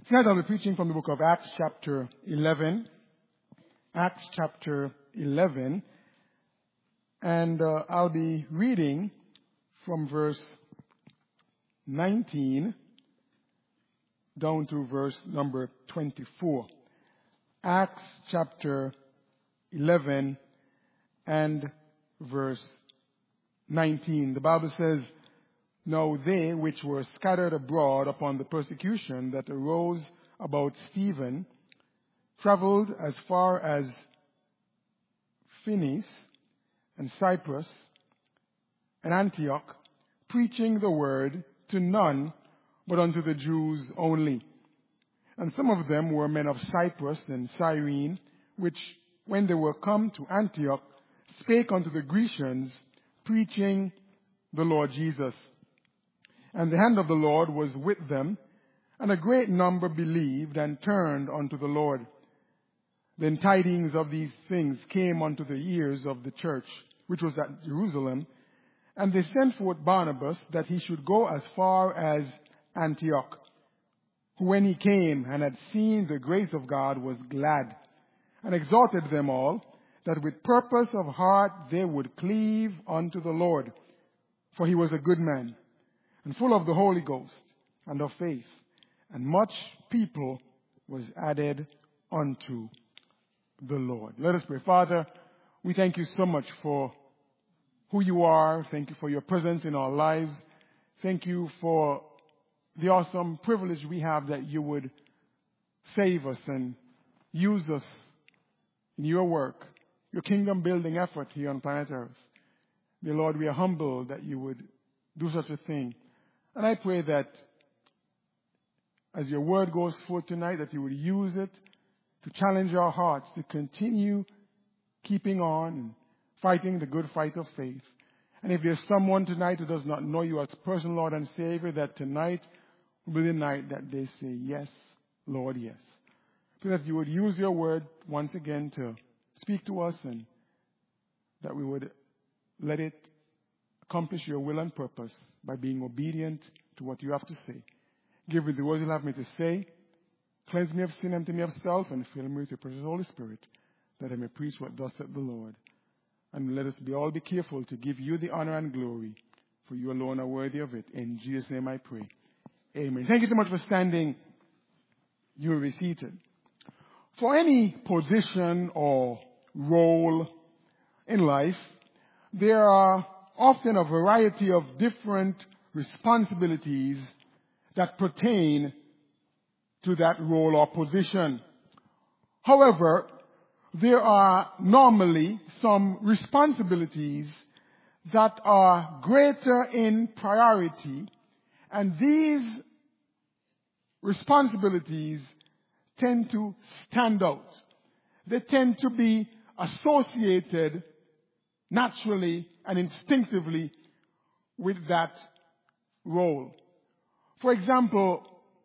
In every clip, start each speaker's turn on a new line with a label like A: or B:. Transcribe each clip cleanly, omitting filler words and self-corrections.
A: Tonight I'll be preaching from the book of Acts chapter 11. Acts chapter 11. And I'll be reading from verse 19 down to verse number 24. Acts chapter 11 and verse 19. The Bible says, "Now they which were scattered abroad upon the persecution that arose about Stephen traveled as far as Phoenice and Cyprus and Antioch, preaching the word to none but unto the Jews only. And some of them were men of Cyprus and Cyrene, which, when they were come to Antioch, spake unto the Grecians, preaching the Lord Jesus. And the hand of the Lord was with them, and a great number believed and turned unto the Lord. Then tidings of these things came unto the ears of the church, which was at Jerusalem, and they sent forth Barnabas, that he should go as far as Antioch, who when he came and had seen the grace of God was glad, and exhorted them all, that with purpose of heart they would cleave unto the Lord. For he was a good man, and full of the Holy Ghost and of faith, and much people was added unto the Lord." Let us pray. Father, we thank you so much for who you are. Thank you for your presence in our lives. Thank you for the awesome privilege we have that you would save us and use us in your work, your kingdom building effort here on planet Earth. Dear Lord, we are humbled that you would do such a thing. And I pray that as your word goes forth tonight, that you would use it to challenge our hearts to continue keeping on and fighting the good fight of faith. And if there's someone tonight who does not know you as personal Lord and Savior, that tonight will be the night that they say, "Yes, Lord, yes." So that you would use your word once again to speak to us, and that we would let it accomplish your will and purpose by being obedient to what you have to say. Give me the words you'll have me to say. Cleanse me of sin, empty me of self, and fill me with your precious Holy Spirit, that I may preach what thus saith the Lord. And let us all be careful to give you the honor and glory, for you alone are worthy of it. In Jesus' name I pray. Amen. Thank you so much for standing. You will be seated. For any position or role in life, there are often a variety of different responsibilities that pertain to that role or position. However, there are normally some responsibilities that are greater in priority, and these responsibilities tend to stand out. They tend to be associated naturally and instinctively with that role. For example,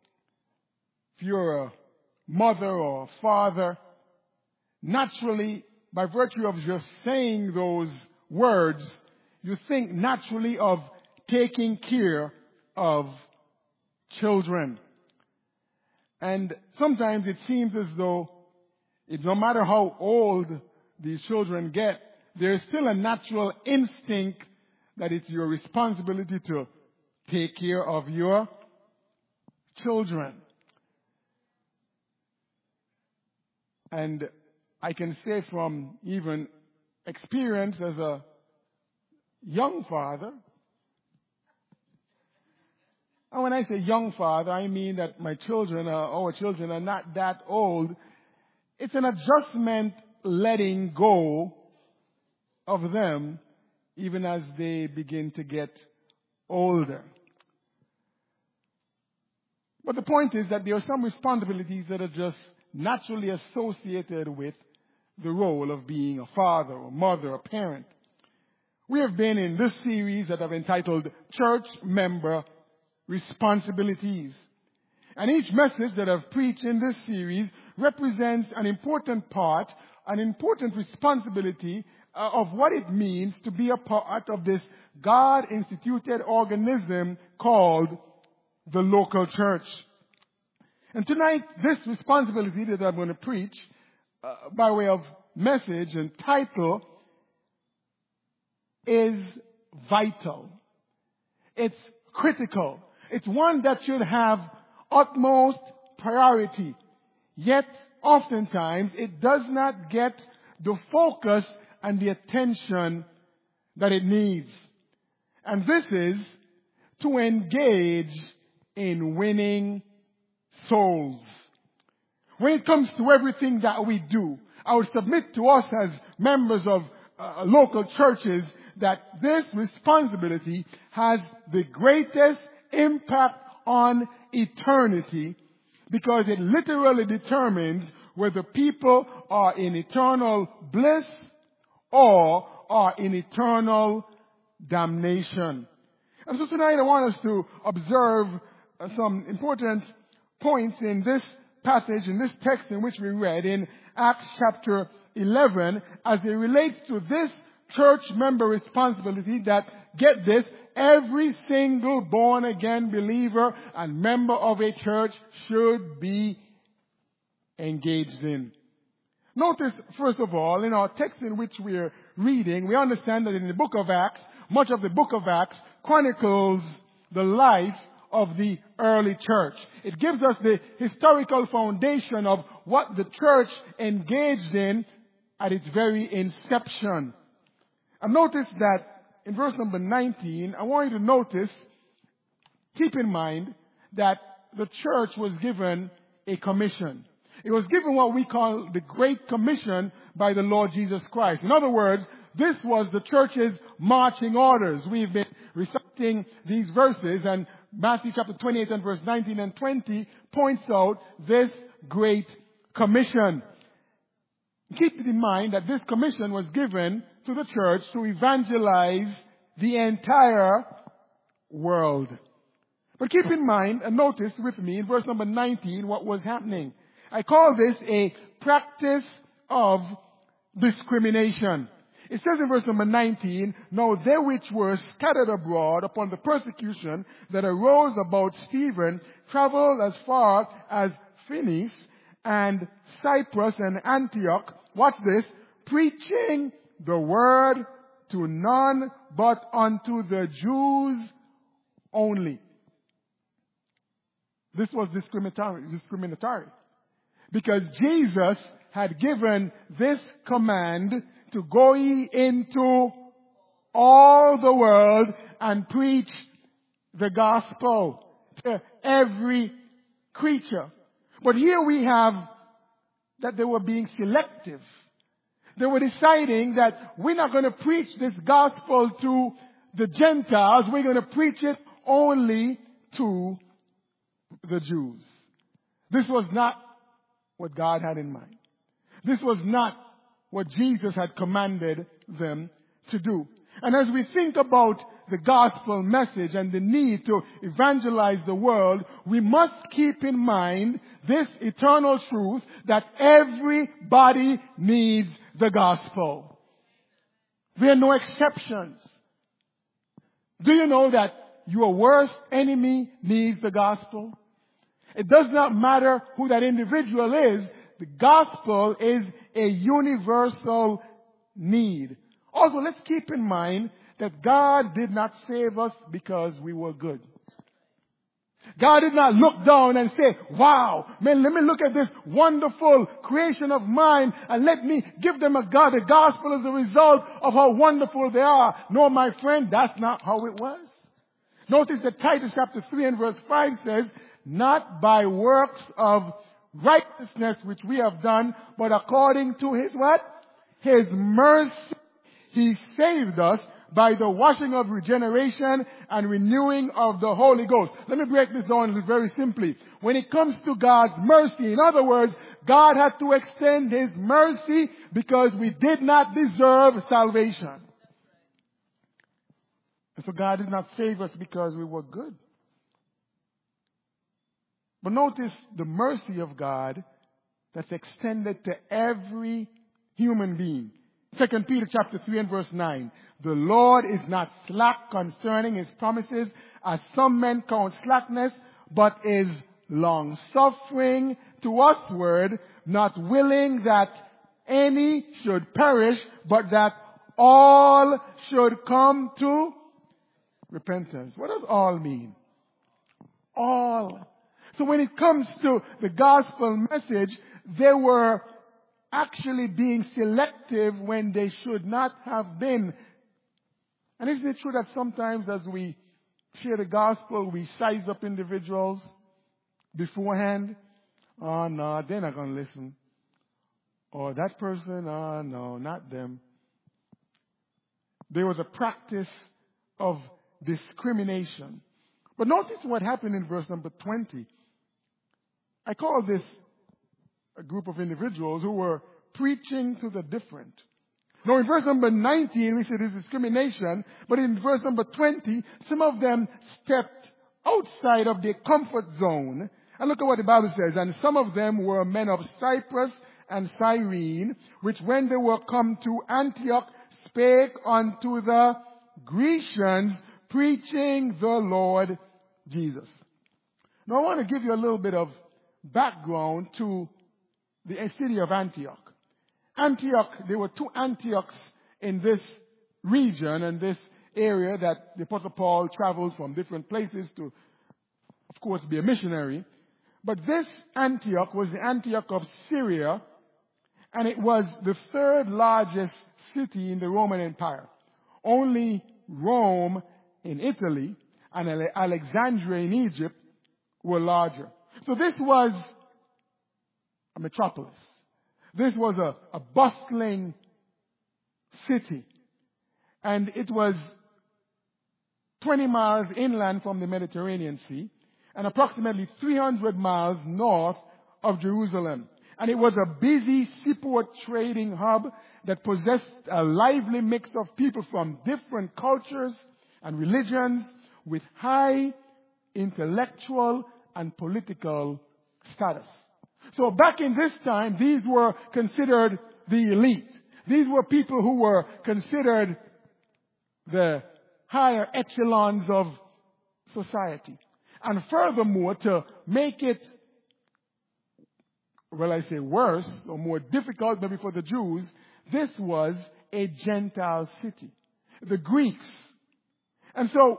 A: if you're a mother or a father, naturally, by virtue of just saying those words, you think naturally of taking care of children. And sometimes it seems as though no matter how old these children get, there is still a natural instinct that it's your responsibility to take care of your children. And I can say from even experience as a young father, and when I say young father, I mean that our children are not that old. It's an adjustment letting go of them even as they begin to get older. But the point is that there are some responsibilities that are just naturally associated with the role of being a father or mother or parent. We have been in this series that I've entitled Church Member Responsibilities. And each message that I've preached in this series represents an important part, an important responsibility of what it means to be a part of this God-instituted organism called the local church. And tonight, this responsibility that I'm going to preach by way of message and title is vital. It's critical. It's one that should have utmost priority. Yet, oftentimes, it does not get the focus and the attention that it needs. And this is to engage in winning souls. When it comes to everything that we do, I would submit to us as members of local churches that this responsibility has the greatest impact on eternity, because it literally determines whether people are in eternal bliss or are in eternal damnation. And so tonight I want us to observe some important points in this passage, in this text in which we read in Acts chapter 11, as it relates to this church member responsibility that, get this, every single born-again believer and member of a church should be engaged in. Notice, first of all, in our text in which we are reading, we understand that in the book of Acts, much of the book of Acts chronicles the life of the early church. It gives us the historical foundation of what the church engaged in at its very inception. And notice that in verse number 19, I want you to notice, keep in mind that the church was given a commission. It was given what we call the Great Commission by the Lord Jesus Christ. In other words, this was the church's marching orders. We've been reciting these verses, and Matthew chapter 28 and verse 19 and 20 points out this Great Commission. Keep it in mind that this commission was given to the church to evangelize the entire world. But keep in mind and notice with me in verse number 19 what was happening. I call this a practice of discrimination. It says in verse number 19, "Now they which were scattered abroad upon the persecution that arose about Stephen traveled as far as Phoenice and Cyprus and Antioch," watch this, "preaching the word to none but unto the Jews only." This was discriminatory. Because Jesus had given this command to go ye into all the world and preach the gospel to every creature. But here we have that they were being selective. They were deciding that we're not going to preach this gospel to the Gentiles. We're going to preach it only to the Jews. This was not what God had in mind. This was not what Jesus had commanded them to do. And as we think about the gospel message and the need to evangelize the world, we must keep in mind this eternal truth that everybody needs the gospel. There are no exceptions. Do you know that your worst enemy needs the gospel? It does not matter who that individual is. The gospel is a universal need. Also, let's keep in mind that God did not save us because we were good. God did not look down and say, "Wow, man, let me look at this wonderful creation of mine and let me give them the gospel as a result of how wonderful they are." No, my friend, that's not how it was. Notice that Titus chapter 3 and verse 5 says, "Not by works of righteousness which we have done, but according to His" what? "His mercy, He saved us by the washing of regeneration and renewing of the Holy Ghost." Let me break this down very simply. When it comes to God's mercy, in other words, God had to extend His mercy because we did not deserve salvation. And so God did not save us because we were good. But notice the mercy of God that's extended to every human being. 2 Peter chapter 3 and verse 9. "The Lord is not slack concerning His promises, as some men count slackness, but is long-suffering to usward, not willing that any should perish, but that all should come to repentance. What does all mean? All. So when it comes to the gospel message, they were actually being selective when they should not have been. And isn't it true that sometimes as we share the gospel, we size up individuals beforehand? Oh, no, they're not going to listen. Or that person, oh, no, not them. There was a practice of discrimination. But notice what happened in verse number 20. I call this a group of individuals who were preaching to the different. Now in verse number 19 we see this discrimination, but in verse number 20, some of them stepped outside of their comfort zone. And look at what the Bible says. And some of them were men of Cyprus and Cyrene, which when they were come to Antioch, spake unto the Grecians, preaching the Lord Jesus. Now I want to give you a little bit of background to the city of Antioch. Antioch, there were two Antiochs in this region and this area that the Apostle Paul traveled from different places to, of course, be a missionary. But this Antioch was the Antioch of Syria, and it was the third largest city in the Roman Empire. Only Rome in Italy and Alexandria in Egypt were larger. So this was a metropolis. This was a bustling city. And it was 20 miles inland from the Mediterranean Sea and approximately 300 miles north of Jerusalem. And it was a busy seaport trading hub that possessed a lively mix of people from different cultures and religions with high intellectual and political status. So back in this time, these were considered the elite. These were people who were considered the higher echelons of society. And furthermore, to make it, well, I say worse or more difficult maybe for the Jews, this was a Gentile city. The Greeks. And so,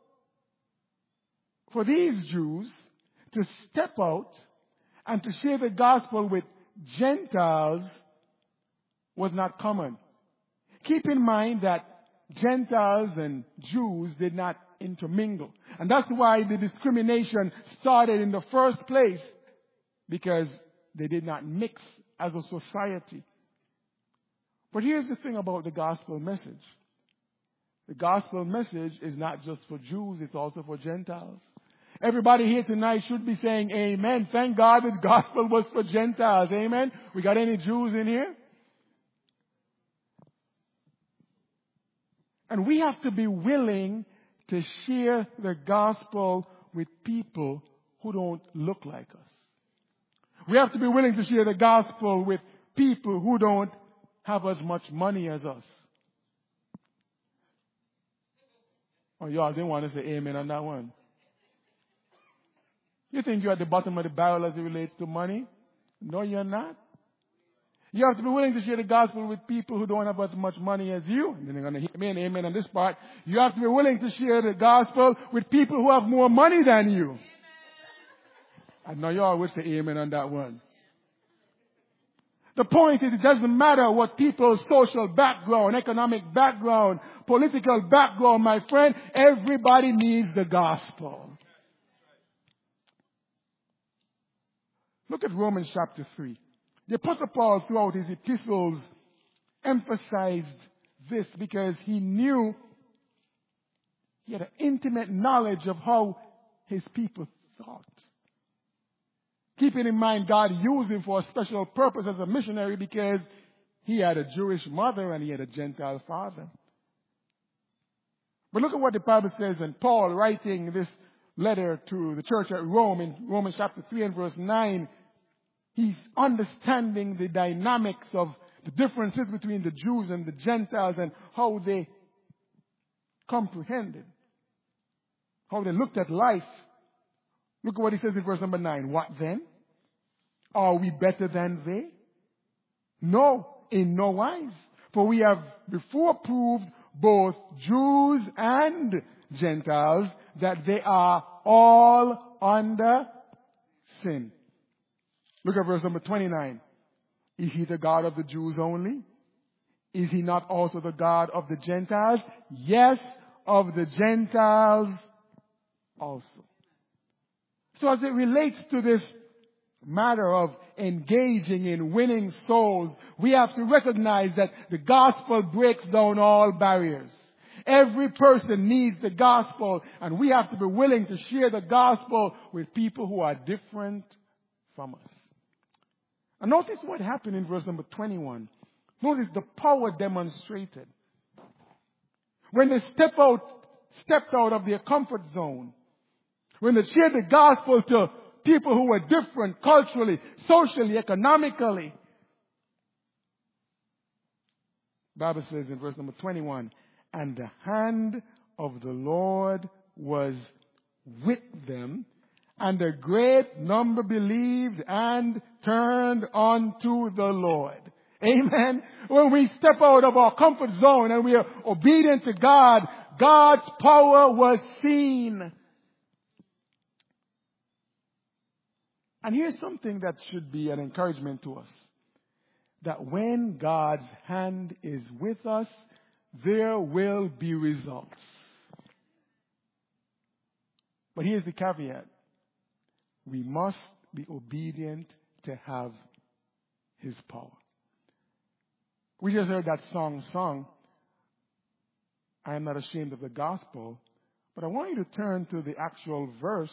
A: for these Jews to step out and to share the gospel with Gentiles was not common. Keep in mind that Gentiles and Jews did not intermingle. And that's why the discrimination started in the first place, because they did not mix as a society. But here's the thing about the gospel message. The gospel message is not just for Jews, it's also for Gentiles. Everybody here tonight should be saying amen. Thank God the gospel was for Gentiles. Amen. We got any Jews in here? And we have to be willing to share the gospel with people who don't look like us. We have to be willing to share the gospel with people who don't have as much money as us. Oh, y'all didn't want to say amen on that one. You think you're at the bottom of the barrel as it relates to money? No, you're not. You have to be willing to share the gospel with people who don't have as much money as you. And they're going to hear me and amen on this part. You have to be willing to share the gospel with people who have more money than you. I know you all would say amen on that one. The point is, it doesn't matter what people's social background, economic background, political background, my friend. Everybody needs the gospel. Look at Romans chapter 3. The Apostle Paul, throughout his epistles, emphasized this because he knew, he had an intimate knowledge of how his people thought. Keeping in mind, God used him for a special purpose as a missionary because he had a Jewish mother and he had a Gentile father. But look at what the Bible says, and Paul, writing this letter to the church at Rome in Romans chapter 3 and verse 9, he's understanding the dynamics of the differences between the Jews and the Gentiles and how they comprehended, how they looked at life. Look at what he says in verse number 9. What then? Are we better than they? No, in no wise. For we have before proved both Jews and Gentiles that they are all under sin. Look at verse number 29. Is he the God of the Jews only? Is he not also the God of the Gentiles? Yes, of the Gentiles also. So as it relates to this matter of engaging in winning souls, we have to recognize that the gospel breaks down all barriers. Every person needs the gospel, and we have to be willing to share the gospel with people who are different from us. And notice what happened in verse number 21. Notice the power demonstrated. When they stepped out of their comfort zone, when they shared the gospel to people who were different culturally, socially, economically. The Bible says in verse number 21, and the hand of the Lord was with them, and a great number believed and turned unto the Lord. Amen. When we step out of our comfort zone and we are obedient to God, God's power was seen. And here's something that should be an encouragement to us. That when God's hand is with us, there will be results. But here's the caveat. We must be obedient to have His power. We just heard that song sung, I am not ashamed of the gospel. But I want you to turn to the actual verse,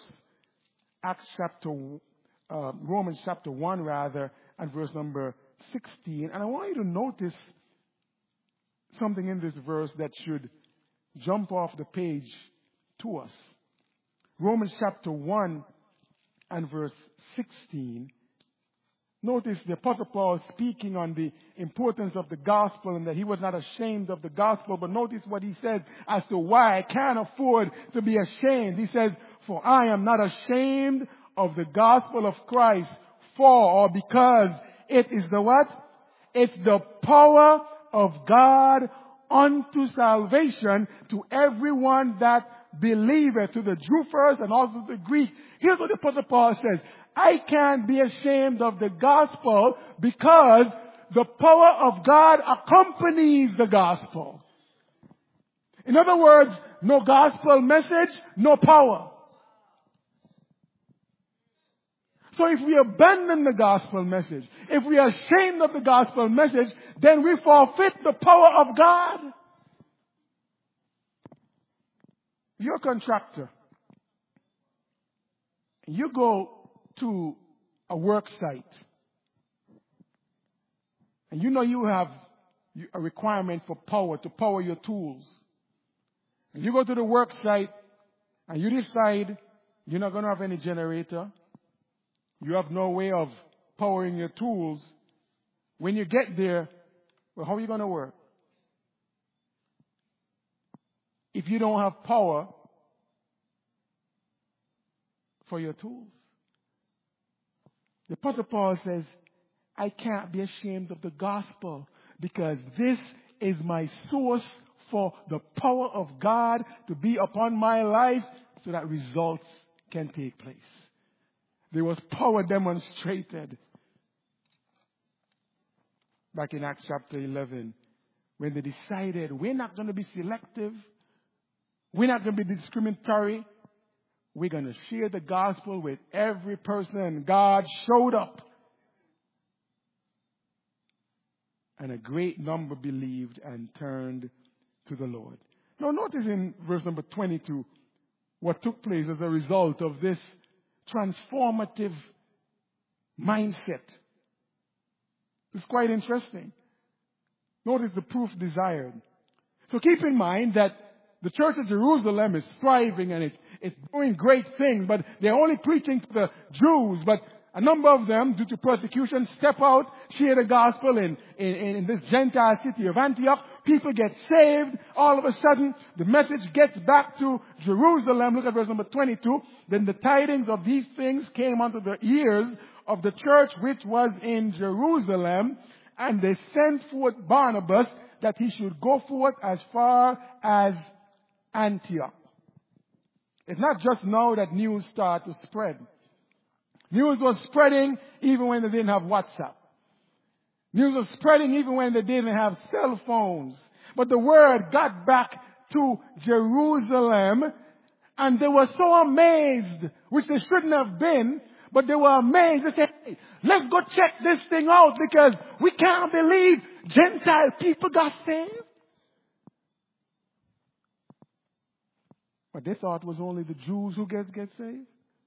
A: Romans chapter 1 rather, and verse number 16. And I want you to notice something in this verse that should jump off the page to us. Romans chapter 1 and verse 16. Notice the Apostle Paul speaking on the importance of the gospel and that he was not ashamed of the gospel. But notice what he says as to why I can't afford to be ashamed. He says, for I am not ashamed of the gospel of Christ, because it is the what? It's the power of God unto salvation to everyone that believeth, to the Jew first and also to the Greek. Here's what the Apostle Paul says. I can't be ashamed of the gospel because the power of God accompanies the gospel. In other words, no gospel message, no power. So if we abandon the gospel message, if we are ashamed of the gospel message, then we forfeit the power of God. You're a contractor. You go to a work site. And you know you have a requirement for power, to power your tools. And you go to the work site and you decide you're not going to have any generator. You have no way of powering your tools. When you get there, well, how are you going to work? If you don't have power for your tools. The Apostle Paul says, I can't be ashamed of the gospel because this is my source for the power of God to be upon my life so that results can take place. There was power demonstrated back in Acts chapter 11 when they decided we're not going to be selective. We're not going to be discriminatory. We're going to share the gospel with every person. And God showed up. And a great number believed and turned to the Lord. Now notice in verse number 22 what took place as a result of this transformative mindset. It's quite interesting. Notice the proof desired. So keep in mind that the church of Jerusalem is thriving and it's doing great things, but they're only preaching to the Jews. But a number of them, due to persecution, step out, share the gospel in this Gentile city of Antioch, people get saved. All of a sudden, the message gets back to Jerusalem. Look at verse number 22. Then the tidings of these things came unto the ears of the church which was in Jerusalem, and they sent forth Barnabas that he should go forth as far as Antioch. It's not just now that news started to spread. News was spreading even when they didn't have WhatsApp. News was spreading even when they didn't have cell phones. But the word got back to Jerusalem, and they were so amazed, which they shouldn't have been, but they were amazed. They said, hey, let's go check this thing out because we can't believe Gentile people got saved. But they thought it was only the Jews who get saved.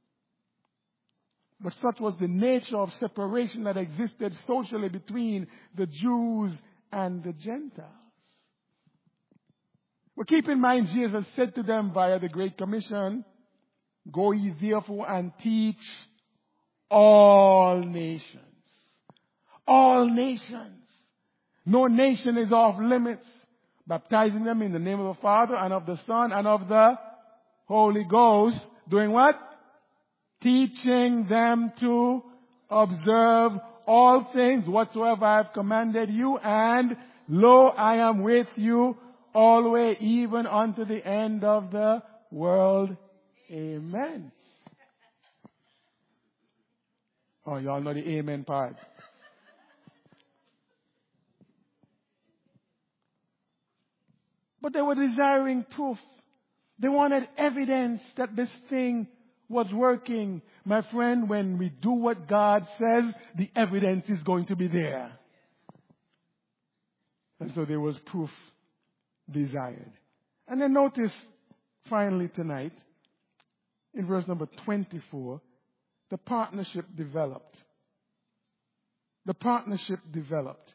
A: But such was the nature of separation that existed socially between the Jews and the Gentiles. But keep in mind, Jesus said to them via the Great Commission, go ye therefore and teach all nations. All nations. No nation is off limits. Baptizing them in the name of the Father and of the Son and of the Holy Ghost. Doing what? Teaching them to observe all things whatsoever I have commanded you. And lo, I am with you always, even unto the end of the world. Amen. Oh, y'all know the amen part. But they were desiring proof. They wanted evidence that this thing was working. My friend, when we do what God says, the evidence is going to be there. And so there was proof desired. And then notice, finally tonight, in verse number 24, the partnership developed. The partnership developed.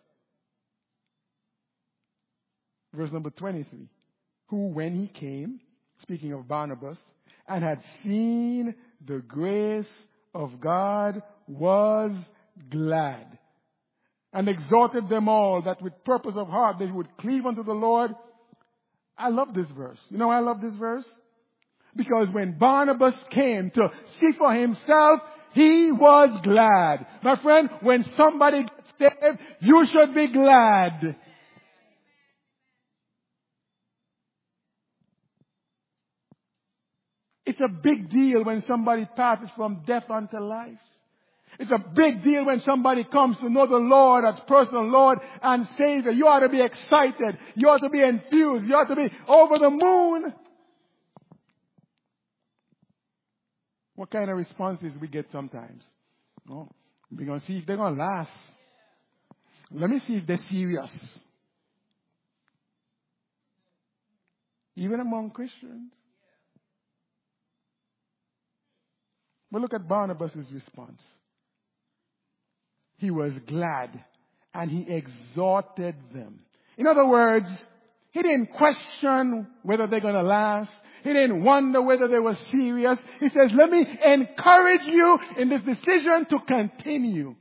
A: Verse number 23. Who, when he came, speaking of Barnabas, and had seen the grace of God, was glad, and exhorted them all that with purpose of heart they would cleave unto the Lord. I love this verse. You know why I love this verse? Because when Barnabas came to see for himself, he was glad. My friend, when somebody gets saved, you should be glad. It's a big deal when somebody passes from death unto life. It's a big deal when somebody comes to know the Lord as personal Lord and Savior. You ought to be excited. You ought to be enthused. You ought to be over the moon. What kind of responses we get sometimes? Oh, we're going to see if they're going to last. Let me see if they're serious. Even among Christians. But look at Barnabas' response. He was glad and he exhorted them. In other words, he didn't question whether they're going to last. He didn't wonder whether they were serious. He says, let me encourage you in this decision to continue.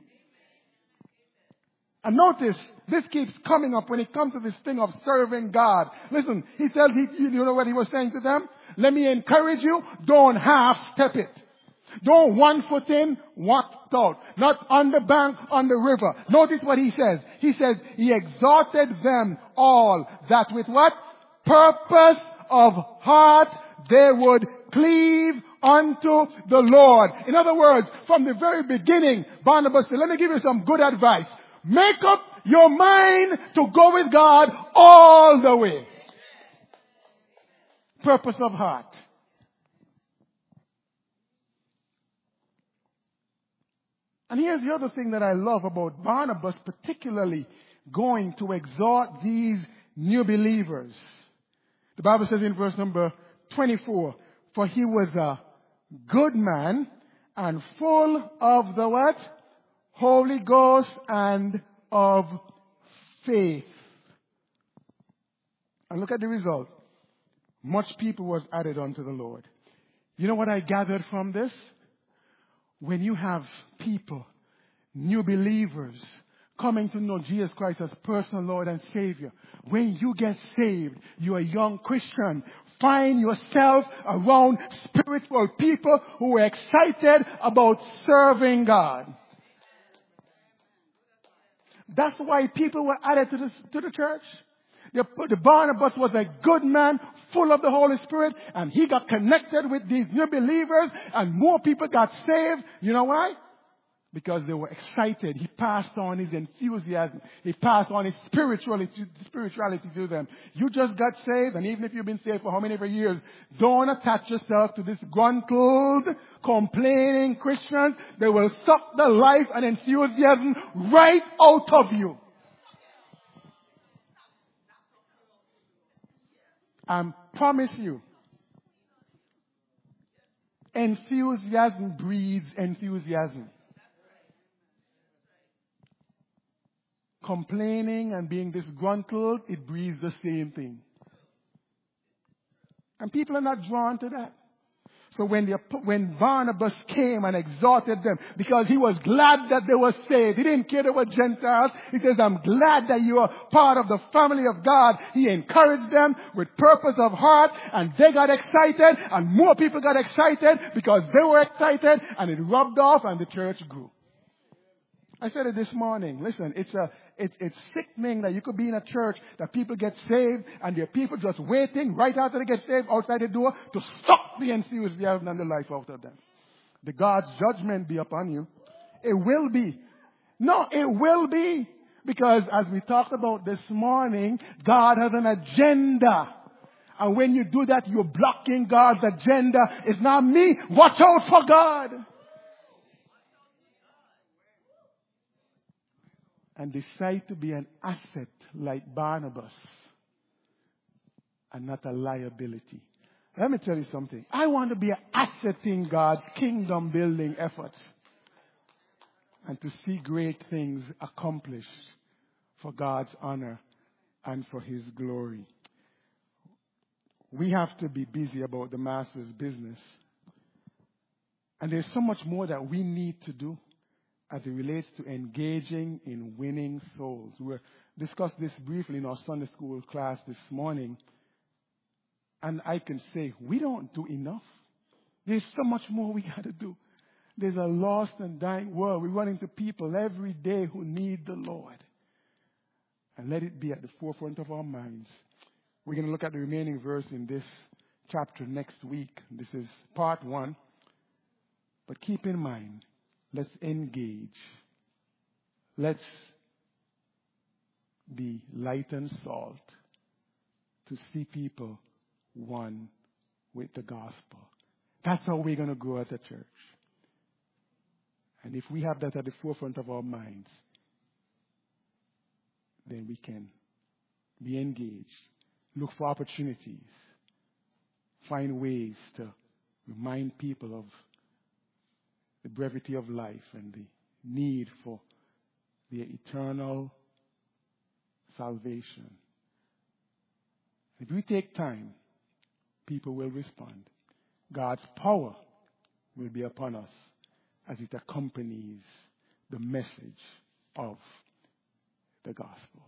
A: And notice, this keeps coming up when it comes to this thing of serving God. Listen, he tells, you know what he was saying to them? Let me encourage you, don't half step it. Don't one foot in, one foot out. Not on the bank, on the river. Notice what he says. He says, he exhorted them all that with what? Purpose of heart they would cleave unto the Lord. In other words, from the very beginning, Barnabas said, let me give you some good advice. Make up your mind to go with God all the way. Purpose of heart. And here's the other thing that I love about Barnabas, particularly going to exhort these new believers. The Bible says in verse number 24, for he was a good man and full of the what? Holy Ghost and of faith. And look at the result. Much people was added unto the Lord. You know what I gathered from this? When you have people, new believers, coming to know Jesus Christ as personal Lord and Savior. When you get saved, you're a young Christian. Find yourself around spiritual people who are excited about serving God. That's why people were added to the church. The Barnabas was a good man, full of the Holy Spirit, and he got connected with these new believers, and more people got saved. You know why? Because they were excited. He passed on his enthusiasm. He passed on his spirituality to them. You just got saved, and even if you've been saved for how many years, don't attach yourself to this gruntled, complaining Christians. They will suck the life and enthusiasm right out of you. I promise you, enthusiasm breeds enthusiasm. Complaining and being disgruntled, it breeds the same thing. And people are not drawn to that. So when Barnabas came and exhorted them, because he was glad that they were saved, he didn't care they were Gentiles. He says, I'm glad that you are part of the family of God. He encouraged them with purpose of heart, and they got excited, and more people got excited because they were excited, and it rubbed off, and the church grew. I said it this morning. Listen, it's sickening that you could be in a church that people get saved and there are people just waiting right after they get saved outside the door to suck the enthusiasm and the life out of them. The God's judgment be upon you. It will be. No, it will be. Because as we talked about this morning, God has an agenda. And when you do that, you're blocking God's agenda. It's not me. Watch out for God. And decide to be an asset like Barnabas and not a liability. Let me tell you something. I want to be an asset in God's kingdom building efforts and to see great things accomplished for God's honor and for His glory. We have to be busy about the Master's business. And there's so much more that we need to do as it relates to engaging in winning souls. We discussed this briefly in our Sunday school class this morning. And I can say, we don't do enough. There's so much more we got to do. There's a lost and dying world. We run into people every day who need the Lord. And let it be at the forefront of our minds. We're going to look at the remaining verse in this chapter next week. This is part 1. But keep in mind, let's engage. Let's be light and salt to see people one with the gospel. That's how we're going to grow as a church. And if we have that at the forefront of our minds, then we can be engaged, look for opportunities, find ways to remind people of the brevity of life and the need for their eternal salvation. If we take time, people will respond. God's power will be upon us as it accompanies the message of the gospel.